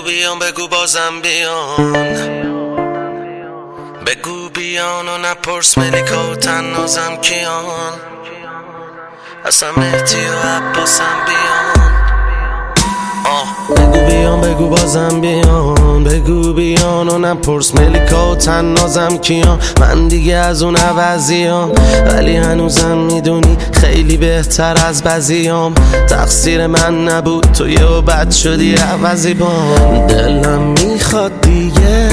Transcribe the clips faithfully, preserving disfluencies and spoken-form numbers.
بیان بگو بازم بیان، بگو بیان و نپرس ملیکا و تنازم کیان، اصلا مهدی و عباسم بیان. آه بگو بیان بگو بازم بیان، بگو بیان و نپرس ملیکا و تنازم کیان. من دیگه از اون عوضیام ولی هنوزم میدونی خیلی بهتر از بعضیام. تقصیر من نبود تو یه و بد شدی عوضی بام. دلم میخواد دیگه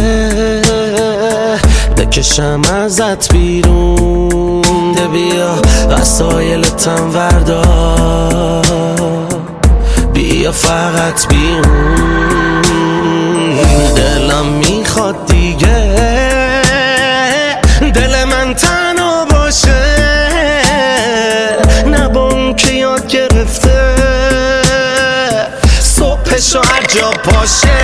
بکشم ازت بیرون، ده بیا وسایلتم وردار، بیا فقط بیرون. دلم میخواد دیگه دل من تنها باشه، نه با اون که یاد گرفته صبحشو هر جا پاشه.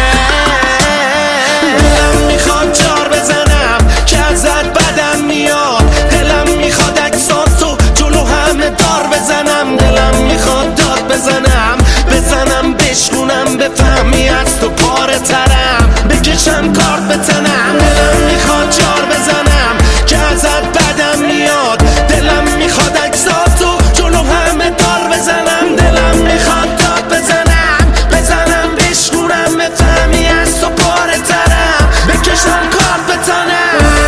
دلم میخواد جار بزنم که ازت بدم میاد، دلم میخواد عکساتو جلو همه دار بزنم، دلم میخواد داد بزنم بزنم بشکونم بفهمی از تو پاره ترم، بکشم کارت بتنم. دلم میخواد جار بزنم که ازت بدم میاد، دلم میخواد عکساتو جلو همه دار بزنم، دلم میخواد داد بزنم بزنم بشکونم بفهمی از تو پاره ترم، بکشم کارت بتنم.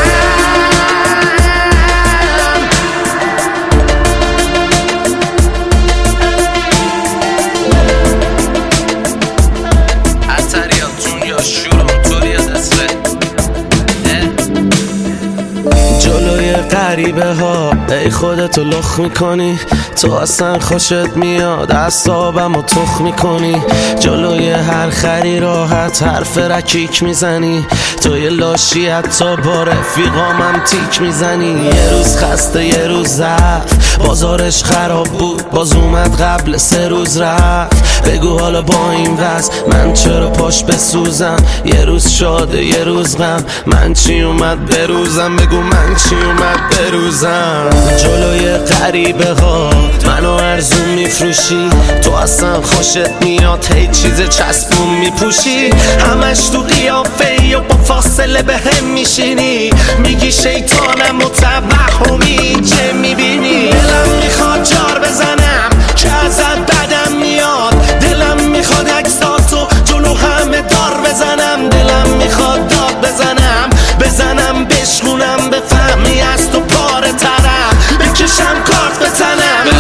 جلوی غریبه ها ای خودتو لخ میکنی، تو اصلا خوشت میاد اعصابم و تخ میکنی. جلوی هر خری راحت حرف رکیک میزنی، تو یه لاشی حتی با رفیقامم تیک میزنی. یه روز خسته یه روز ضعف، بازارش خراب بود باز اومد قبل سه روز رفت. بگو حالا با این وضع من چرا پاش بسوزم، یه روز شاده یه روز غم، من چی اومد بروزم، بگو من چی اومد بروزم. جلوی غریبه ها منو ارزون میفروشی، تو اصلا خوشت میاد هی چیز چسبون میپوشی، همش تو قیافه یا با فاصله به هم میشینی، میگی شیطانم و توهمی چه میبینی. دلم میخواد جار بزنم که ازت بدم میاد، دلم میخواد عکساتو جلو همه دار بزنم، دلم میخواد داد بزنم بزنم بشکونم بفهمی از تو پاره ترم، بکشم کارت بتنم.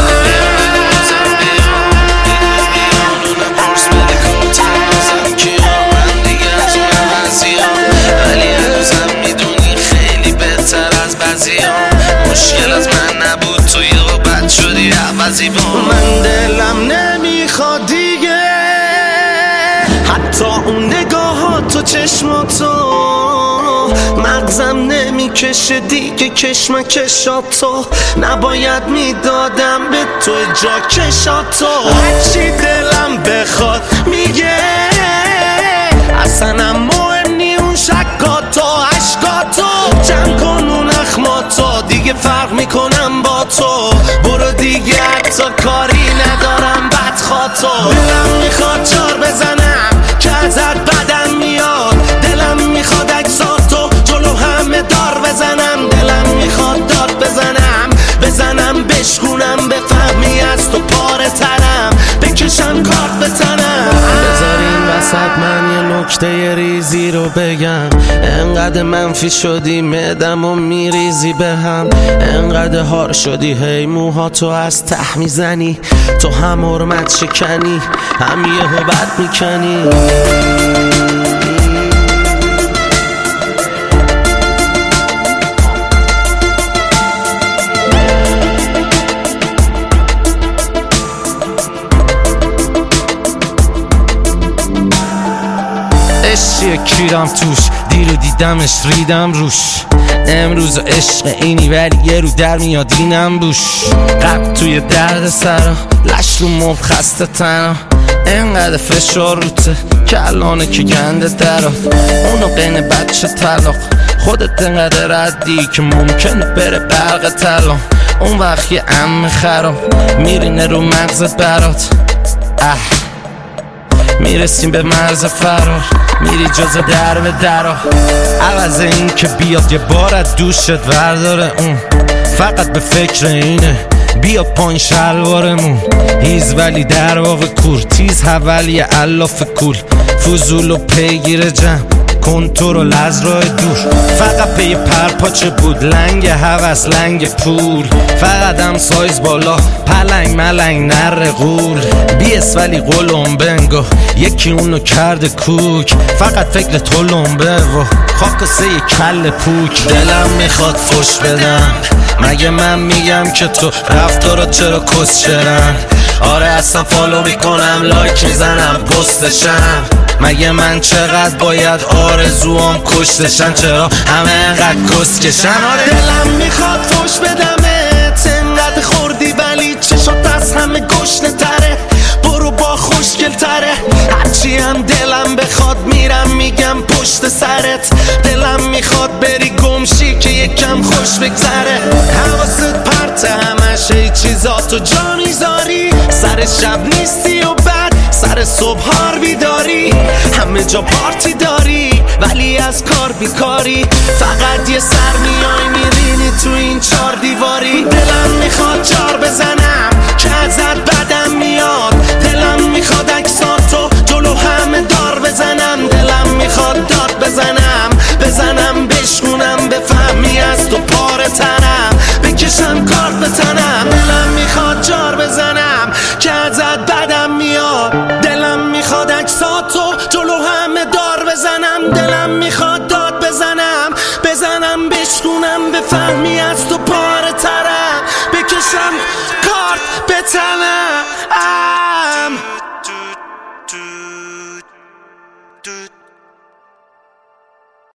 مشکل از من نبود تو یه بد شدی عوضی با من. دلم نمیخواد دیگه حتی اون نگاهات و چشماتو، مغزم نمیکشه دیگه کشمکشاتو، نباید میدادم به تو جا کشاتو. هرچی دلم بخواد میگه اصلا مهم نی اون شکاتو عشقاتو، جمع کن اون اخماتو دیگه فرق میکنم با تو، برو دیگه حتی کاری ندارم بدخواتو. دلم میخواد جار بزنم که ازت بدم میاد، دلم میخواد عکساتو جلو همه دار بزنم، دلم میخواد داد بزنم بزنم بشکونم بفهمی از تو پاره ترم، بکشم کارت بتنم. بذارین وسط من یه نکته ریزی رو بگم، انقدر منفی شدی معدم و میریزی به هم، انقدر هار شدی هی موهاتو از ته میزنی، تو هم حرمت شکنی هم یه بد میکنی. عشقی کیرم توش، دیرو دیدمش ریدم روش، امروز عشق اینی ولی یه رو در میاد اینم بوش. قبل توی درد سرا لش رو مب خسته تنها، انقدر فشار روته که الانه که گنده درات، اونو قین بچه طلاق خودت انقدر ردی که ممکنه بره برق طلا، اون وقت یه عمه خراب میرینه رو مغزت برات. اه میرسیم به مرز فرار، میری جز در به درا. عوض این که بیاد یه بار از دوشت ورداره، اون فقط به فکر اینه بیا پایین شلوارمون. هیز ولی در واقع کور، تیز حولی علاف کول، فضول و پیگیر جمع، کنترل از راه دور. فقط پی پرپاچه بود، لنگ هوس لنگ پول، فقط هم سایز بالا، پلنگ ملنگ نر غول. بیس ولی قلم بنگو، یکی اونو کرده کوک، فقط فکر تلمبه و خاکسه ی کل پوک. دلم میخواد فش بدم، مگه من میگم که تو رفتارا چرا کسچرن؟ آره اصلا فالو میکنم، لایک میزنم، پستشم. مگه من چقدر باید آرزوام کشتشن؟ چرا همه انقدر کسکشن؟ آره دلم میخواد فش بدمت، انقدر خوردی ولی چشات از همه گشنه تره. برو با خوشگل تره، هرچی هم دلم بخواد میرم میگم پشت سرت. دلم میخواد بری گمشی که یکم خوش بگذره. حواست پرته همش ای چیزاتو جا میذاری، سر شب نیستی و بعد سر صبح هار بیداری. همه جا پارتی داری ولی از کار بیکاری، فقط یه سر میای میرینی تو این چار دیواری. دلم میخواد جار بزنم که ازت بدم میاد، دلم میخواد عکساتو جلو همه دار بزنم. دلم میخواد داد بزنم بزنم بشکونم، بفهمی از تو پاره تنم، بکشم کارت به تنم. دلم میخواد جار بزنم که ازت بدم میاد، دلم میخواد عکساتو جلو همه دار بزنم. دلم میخواد داد بزنم بزنم بشکونم، بفهمی از تو پاره ترم، بکشم کارت به تنم.